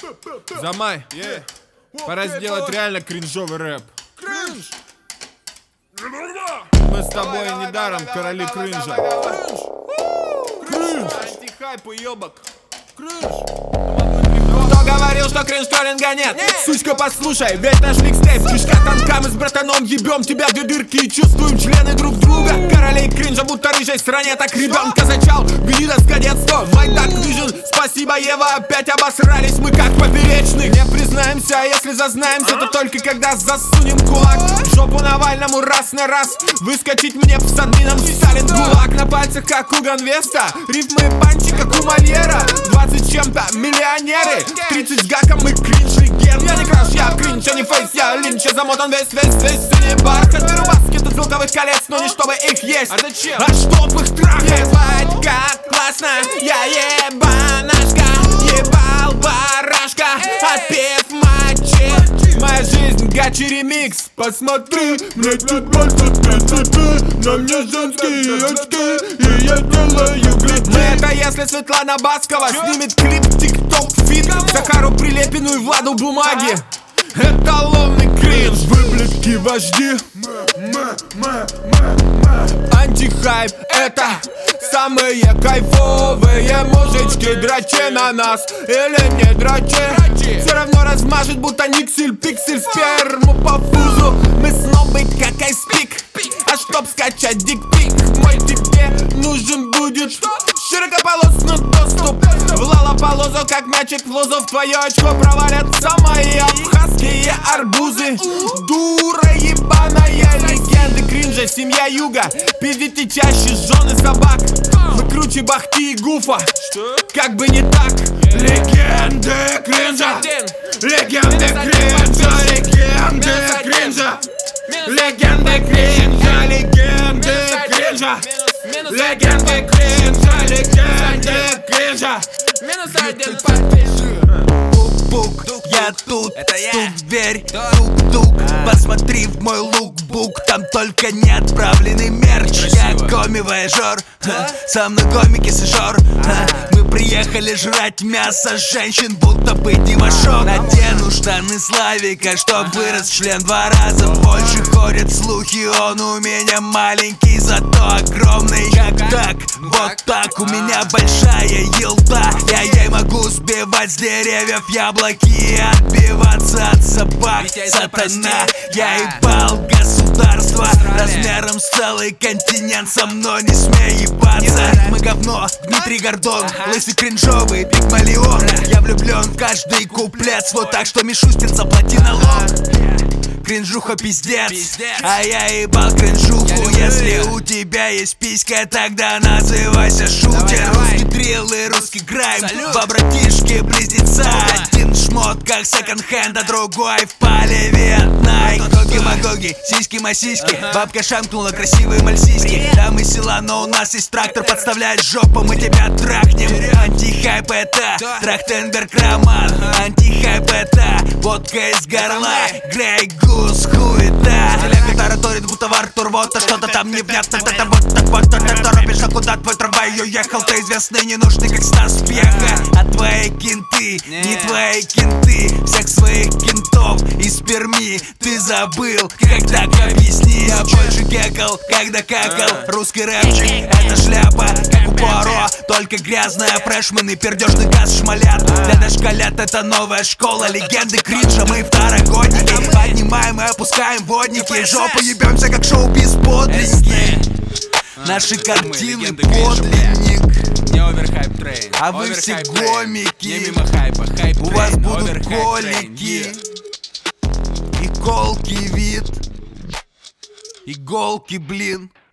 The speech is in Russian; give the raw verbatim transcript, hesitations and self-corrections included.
Замай, пора сделать реально кринжовый рэп. Кринж! Мы с тобой недаром короли кринжа. Кринж! Антихайп, уёбок. Кринж! Кто говорил, что кринж-торринга нет? Сучка, послушай, ведь наш микстейп кишка танка, мы с братаном ебем тебя две дырки и чувствуем члены друг друга. Королей кринжа, будто рыжей стране, так ребенка зачал. Гнида с кадетства, Вайдак Вижн. Спасибо, Ева, опять обосрались мы как поперечных. Не признаемся, а если зазнаемся, то только когда засунем кулак в жопу Навальному раз на раз. Выскочить мне с админом Сталин гулаг. На пальцах как у Ганвеста, рифмы панчи как у Мольера. Двадцать чем-то миллионеры, тридцать с гаком мы кринж легенд. Я не краш, я кринж, я не фейс, я линч. Я замотан весь, весь, весь, синий бархат. Беру баскет из звуковых колец, но не чтобы их есть, а зачем? А чтоб их трахать. Ебать, как классно, я ебанашка. Ебал барашка, отпев матчи. Моя жизнь гачи ремикс. Посмотри, мне чуть больше тридцати. На мне женские очки, и я делаю глядеть. Это если Светлана Баскова снимет клип тик-ток фит Захару Прилепину и Владу Бумаги. Эталонный кринж, выблядки вожди. Антихайп — это самые кайфовые мужички. Драчи на нас или не драчи, все равно размажет, будто никсель, пиксель, сперму по фузу. Мы снобы, как айспик, а чтоб скачать дикпик, мой тебе нужен будет широкополосный доступ в лалополозу, как мячик в лозу. В твое очко провалятся мои абхазские арбузы. Дура ебаная, легенды кринжа, семья юга. Пиздите чаще жены собак. Мы круче Бахти и Гуфа, как бы не так. Легенды кринжа, легенды кринжа, легенды кринжа, легенды кринжа, легенды кринжа, легенды кринжа, легенды кринжа. Минус один подпиши. Бук-бук, я тут, это я. стук в дверь, тук-тук. Посмотри в мой лукбук, там только не отправленный мерч. Я коми-вояжер, со мной комики-сажер. Мы приехали жрать мясо женщин, будто бы дивашок. Надену штаны Славика, чтоб вырос член два раза больше. Ходят слухи, он у меня маленький, зато огромный. Как так? Вот так, у меня большая елда. Я ей могу сбивать с деревьев яблоки и отбиваться от собак. Сатана, я ебал государство размером с целый континент, со мной не смей ебаться. Мы говно, Дмитрий Гордон, лысый кринжовый Пигмалион. Я влюблен в каждый куплет свой, так что Мишустин заплати налог. Кринжуха пиздец, а я ебал кринжуху. Если у тебя есть писька, тогда называйся шутер. Русский дрилл и русский грайм, два братишки близнеца. Один шмот как секонд-хенд, а другой в палеве Найк. Гоги-магоги, сиськи-масиськи, бабка шамкнула красивые мальсиськи. Там и села, но у нас есть трактор, подставляет жопу, мы тебя трахнем. Антихайп — это Трахтенберг роман. Антихайп — это водка из горла, Грей Гус, хуета. Телега тараторит, будто в Артур, вот, а что-то там невнятно. Это вот так вот, ты торопишь, а куда твой трамвай уехал? Ты известный, ненужный, как Стас Пьеха. А твои кенты, не твои кенты. Всех своих кентов из Перми ты забыл, как так объясни? Я больше кекал, когда какал. Русский рэпчик — это шляпа, как у Пуаро, только грязная. Фрешмены, пердежный газ шмалят. Для дошколят это новая школа. Легенды кринжа, мы второгодники. Поднимаем и опускаем водники. Жопу ебемся, как шоу-биз подлинники. Наши картины подлинник. Не оверхайп трейн, а вы все гомики. Не мимо хайпа, хайп у вас будут колики. Иголки вид, иголки, блин.